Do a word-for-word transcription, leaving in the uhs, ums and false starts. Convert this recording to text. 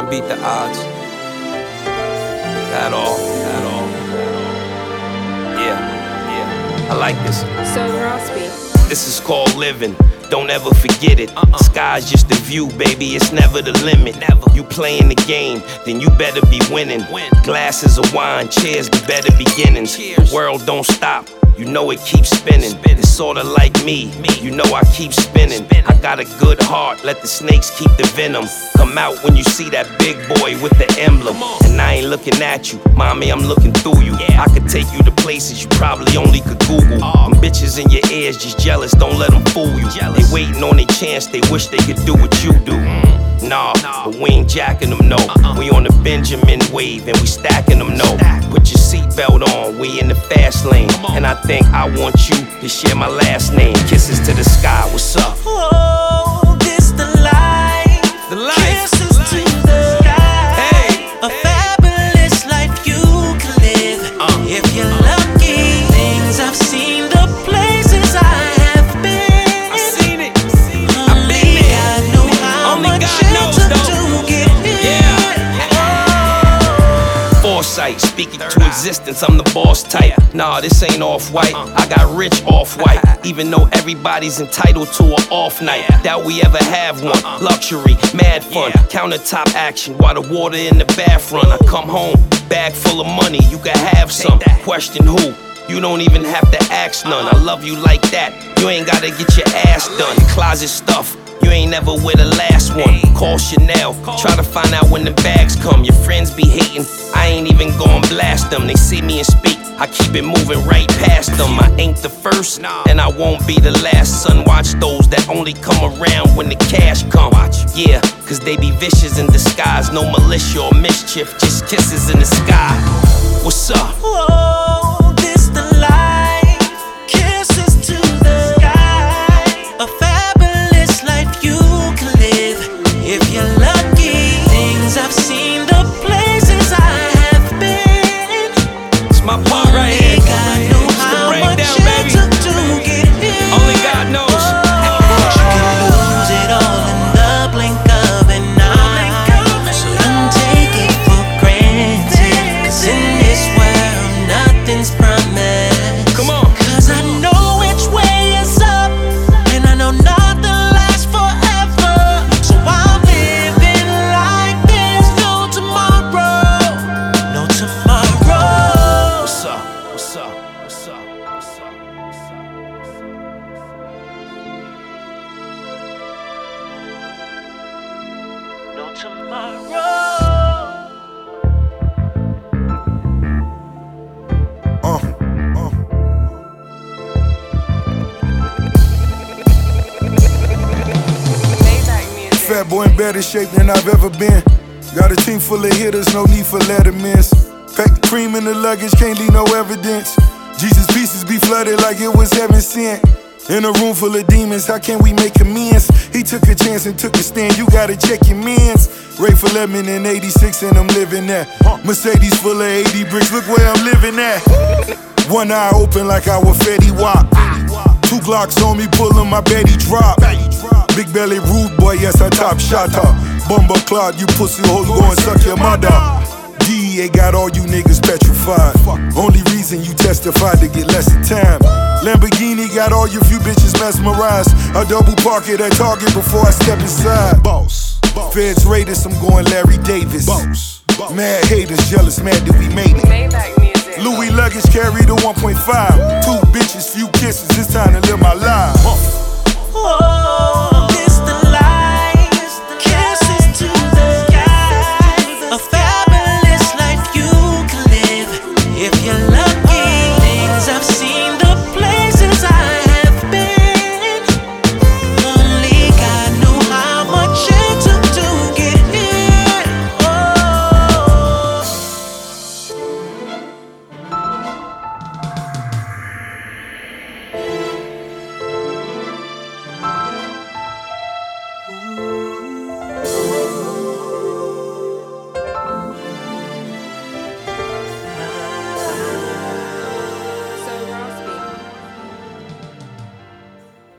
beat the odds. At all, at all. Yeah, yeah. I like this. So Rosby. This is called living. Don't ever forget it. Uh-uh. Sky's just a view, baby. It's never the limit. Never. You playing the game, then you better be winning. Win. Glasses of wine, cheers, the better beginnings. Cheers. The world don't stop. You know it keeps spinning. It's sorta like me. me. You know I keep spinning. spinning. I got a good heart. Let the snakes keep the venom. Come out when you see that big boy with the emblem. And I ain't looking at you, mommy. I'm looking through you. Yeah. I could take you to places you probably only could Google. Oh. Them bitches in your ears just jealous. Don't let them fool you. Jealous. They waiting on their chance. They wish they could do what you do. Mm. Nah, nah, but we ain't jacking them, no. Uh-uh. We on the Benjamin wave and we stacking them, no. Stack. Put your seatbelt on, we in the fast lane. And I think I want you to share my last name. Kisses to the sky, what's up? Oh, this the life. The life. Kisses life. to the sky. Hey. A fabulous life you can live. Uh. If you're lucky, things I've seen, the places I have been. I've seen it. Only God know how Only much God it knows, took though. to get here. Yeah. Foresight, speaking to existence, I'm the boss type. Nah, this ain't off-white. I got rich off-white. Even though everybody's entitled to an off night. Doubt we ever have one. Luxury, mad fun. Countertop action while the water in the bath run. I come home, bag full of money. You can have some. Question who? You don't even have to ask none. I love you like that. You ain't gotta get your ass done. Closet stuff. You ain't never with the last one. Call Chanel, try to find out when the bags come. Your friends be hating, I ain't even gon' blast them. They see me and speak, I keep it moving right past them. I ain't the first, and I won't be the last. Son, watch those that only come around when the cash come. Yeah, cause they be vicious in disguise. No militia or mischief, just kisses in the sky. What's up? Oh, this the life. Kisses to the sky. A fabulous life you can live. If you're lucky, things I've seen, the places I have been. It's my part right here. Only God knows how much it took to get here. Only God knows. Oh, you can lose it all in the blink of an eye. So don't take it for granted. Cause in this world, nothing's promised. Come on. Cause I know which way is up, and I know nothing lasts forever. So I'm living like there's no tomorrow. No tomorrow. What's up? What's up? What's up? What's up? What's up? No tomorrow. Uh, uh. Fat boy in better shape than I've ever been. Got a team full of hitters, no need for lettermans. Pack the cream in the luggage, can't leave no evidence. Jesus' pieces be flooded like it was heaven sent. In a room full of demons, how can we make amends? He took a chance and took a stand, you gotta check your mans. Ray for lemon in eighty-six and I'm living that. Mercedes full of eighty bricks, look where I'm living at. One eye open like I was Fetty Wap. Two Glocks on me, pullin' my Betty drop. Big belly rude boy, yes I top shotter. Bumba clot, you pussy hole, go and suck your mother. D E A got all you niggas petrified. Only reason you testified to get less of time. Lamborghini got all you few bitches mesmerized. I double park it at Target before I step inside. Boss, Feds Raiders, I'm going Larry Davis. Boss, mad haters, jealous, mad that we made it. Maybach music. Louis luggage carry the one point five. Two bitches, few kisses, it's time to live my life. Oh.